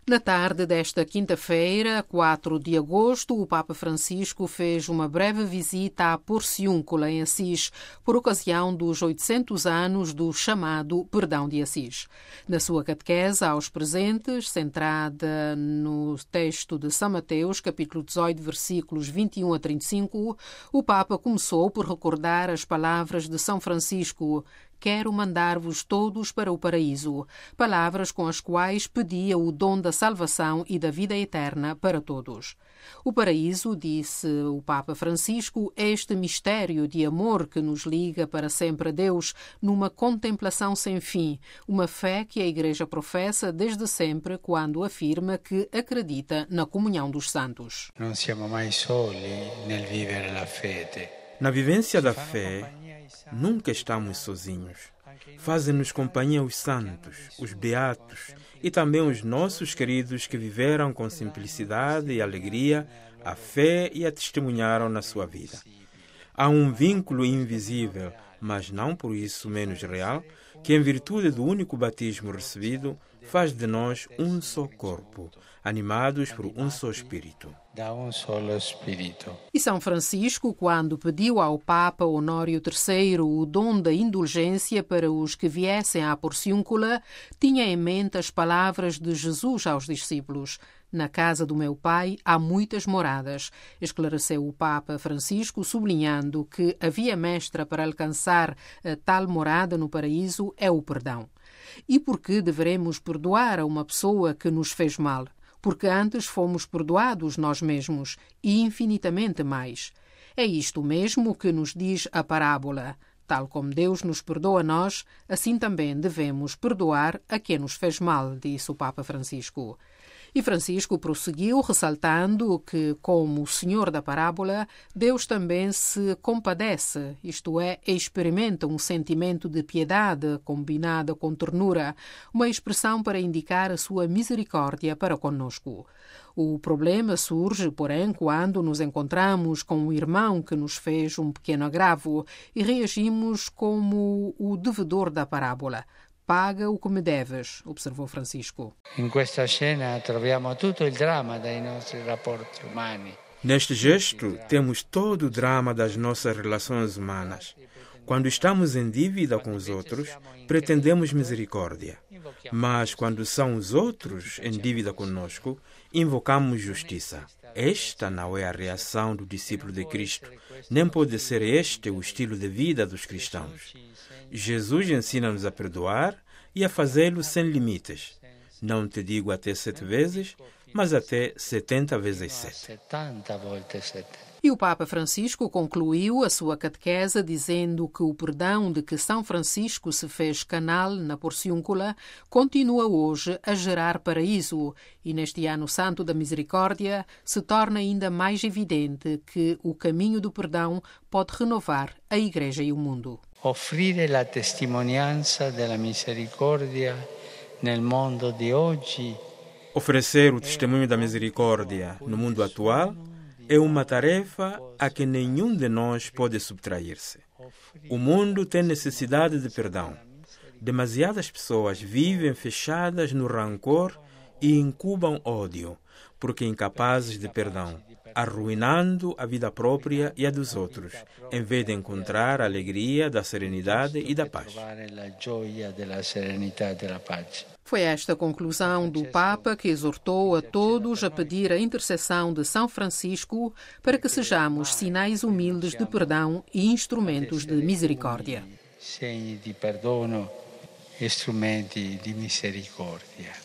Na tarde desta quinta-feira, 4 de agosto, o Papa Francisco fez uma breve visita à Porciúncula, em Assis, por ocasião dos 800 anos do chamado Perdão de Assis. Na sua catequese aos presentes, centrada no texto de São Mateus, capítulo 18, versículos 21 a 35, o Papa começou por recordar as palavras de São Francisco: "Quero mandar-vos todos para o paraíso", palavras com as quais pedia o dom da salvação e da vida eterna para todos. O paraíso, disse o Papa Francisco, é este mistério de amor que nos liga para sempre a Deus, numa contemplação sem fim, uma fé que a Igreja professa desde sempre quando afirma que acredita na comunhão dos santos. Não siamo mai soli nel vivere la fede. Na vivência da fé, nunca estamos sozinhos. Fazem-nos companhia os santos, os beatos e também os nossos queridos que viveram com simplicidade e alegria a fé e a testemunharam na sua vida. Há um vínculo invisível, mas não por isso menos real, que em virtude do único batismo recebido faz de nós um só corpo, animados por um só Espírito. E São Francisco, quando pediu ao Papa Honório III o dom da indulgência para os que viessem à Porciúncula, tinha em mente as palavras de Jesus aos discípulos: "Na casa do meu Pai há muitas moradas", esclareceu o Papa Francisco, sublinhando que a via mestra para alcançar a tal morada no paraíso é o perdão. E por que deveremos perdoar a uma pessoa que nos fez mal? Porque antes fomos perdoados nós mesmos, e infinitamente mais. É isto mesmo que nos diz a parábola. Tal como Deus nos perdoa a nós, assim também devemos perdoar a quem nos fez mal, disse o Papa Francisco. E Francisco prosseguiu ressaltando que, como o Senhor da parábola, Deus também se compadece, isto é, experimenta um sentimento de piedade combinada com ternura, uma expressão para indicar a sua misericórdia para conosco. O problema surge, porém, quando nos encontramos com um irmão que nos fez um pequeno agravo e reagimos como o devedor da parábola. "Paga o que me deves", observou Francisco. In questa scena troviamo tutto il dramma dei nostri rapporti umani. Neste gesto, temos todo o drama das nossas relações humanas. Quando estamos em dívida com os outros, pretendemos misericórdia. Mas quando são os outros em dívida conosco, invocamos justiça. Esta não é a reação do discípulo de Cristo, nem pode ser este o estilo de vida dos cristãos. Jesus ensina-nos a perdoar e a fazê-lo sem limites. Não te digo até 7 vezes, mas até 70 vezes 7. E o Papa Francisco concluiu a sua catequese dizendo que o perdão de que São Francisco se fez canal na Porciúncula continua hoje a gerar paraíso e neste ano santo da misericórdia se torna ainda mais evidente que o caminho do perdão pode renovar a Igreja e o mundo. Offrire la testimonianza della misericordia nel mondo di oggi. Oferecer o testemunho da misericórdia no mundo atual é uma tarefa a que nenhum de nós pode subtrair-se. O mundo tem necessidade de perdão. Demasiadas pessoas vivem fechadas no rancor e incubam ódio, porque incapazes de perdão, arruinando a vida própria e a dos outros, em vez de encontrar a alegria da serenidade e da paz. Foi esta a conclusão do Papa que exortou a todos a pedir a intercessão de São Francisco para que sejamos sinais humildes de perdão e instrumentos de misericórdia. Segni di perdono e strumenti di misericordia.